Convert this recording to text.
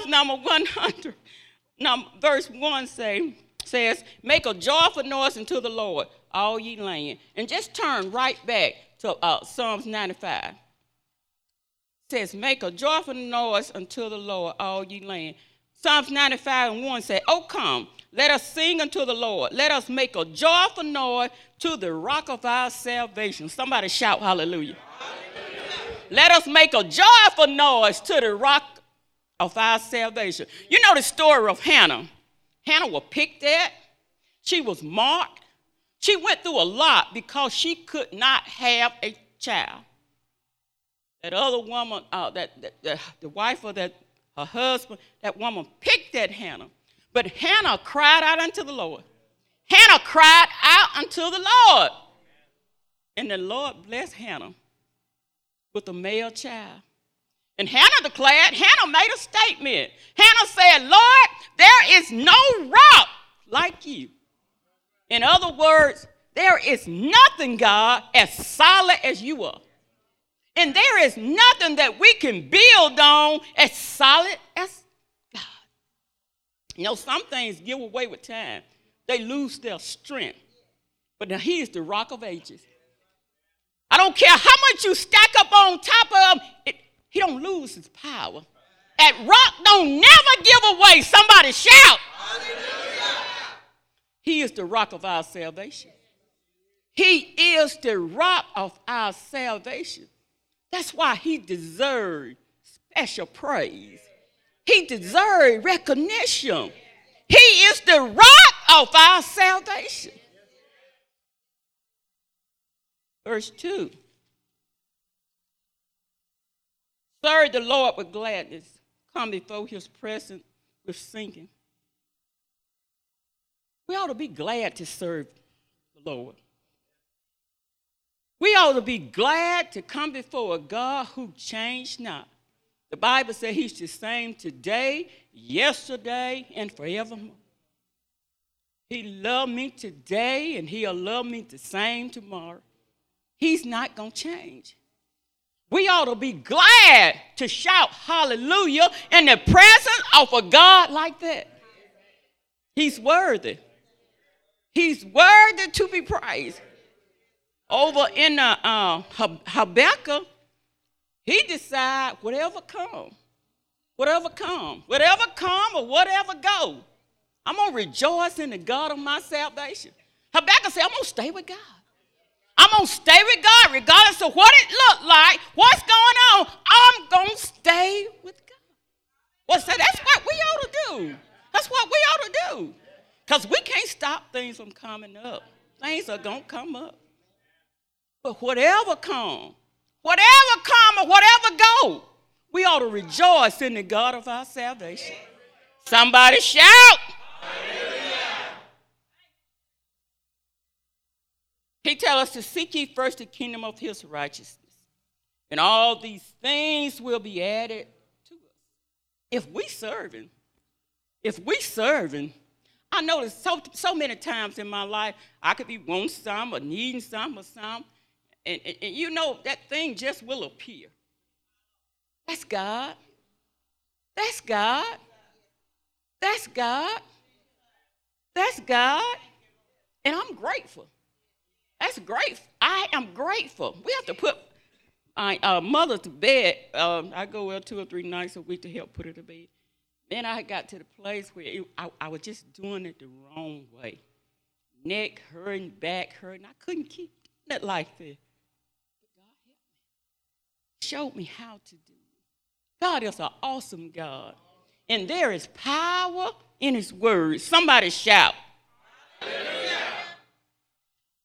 Psalms number 100, verse 1 says, make a joyful noise unto the Lord, all ye land. And just turn right back to Psalms 95. It says, make a joyful noise unto the Lord, all ye land. Psalms 95 and 1 says, oh, come, let us sing unto the Lord. Let us make a joyful noise to the rock of our salvation. Somebody shout hallelujah. Let us make a joyful noise to the rock of our salvation. You know the story of Hannah. Hannah was picked at. She was marked. She went through a lot because she could not have a child. That other woman, the wife of her husband, that woman picked at Hannah. But Hannah cried out unto the Lord. Hannah cried out unto the Lord. And the Lord blessed Hannah with a male child. And Hannah declared, Hannah made a statement. Hannah said, Lord, there is no rock like you. In other words, there is nothing, God, as solid as you are. And there is nothing that we can build on as solid as God. You know, some things give away with time. They lose their strength. But now he is the rock of ages. I don't care how much you stack up on top of him, he don't lose his power. That rock don't never give away. Somebody shout. Hallelujah. He is the rock of our salvation. He is the rock of our salvation. That's why he deserves special praise. He deserves recognition. He is the rock of our salvation. Verse 2. Serve the Lord with gladness. Come before his presence with singing. We ought to be glad to serve the Lord. We ought to be glad to come before a God who changed not. The Bible says he's the same today, yesterday, and forevermore. He loved me today, and he'll love me the same tomorrow. He's not going to change. We ought to be glad to shout hallelujah in the presence of a God like that. He's worthy. He's worthy to be praised. Over in Habakkuk, he decided whatever come or whatever go, I'm going to rejoice in the God of my salvation. Habakkuk said, I'm going to stay with God. I'm going to stay with God regardless of what it looked like, what's going on. I'm going to stay with God. Well, so that's what we ought to do. That's what we ought to do. Because we can't stop things from coming up. Things are going to come up. But whatever come or whatever go, we ought to rejoice in the God of our salvation. Somebody shout. Hallelujah. He tells us to seek ye first the kingdom of his righteousness, and all these things will be added to us. If we serving, I noticed so many times in my life, I could be wanting some or needing some or some, and you know that thing just will appear. That's God. That's God. That's God. That's God. And I'm grateful. That's great. I am grateful. We have to put my mother to bed. I go out 2 or 3 nights a week to help put her to bed. Then I got to the place where I was just doing it the wrong way. Neck hurting, back hurting. I couldn't keep doing it like this. But God helped me. Showed me how to do it. God is an awesome God. And there is power in his word. Somebody shout.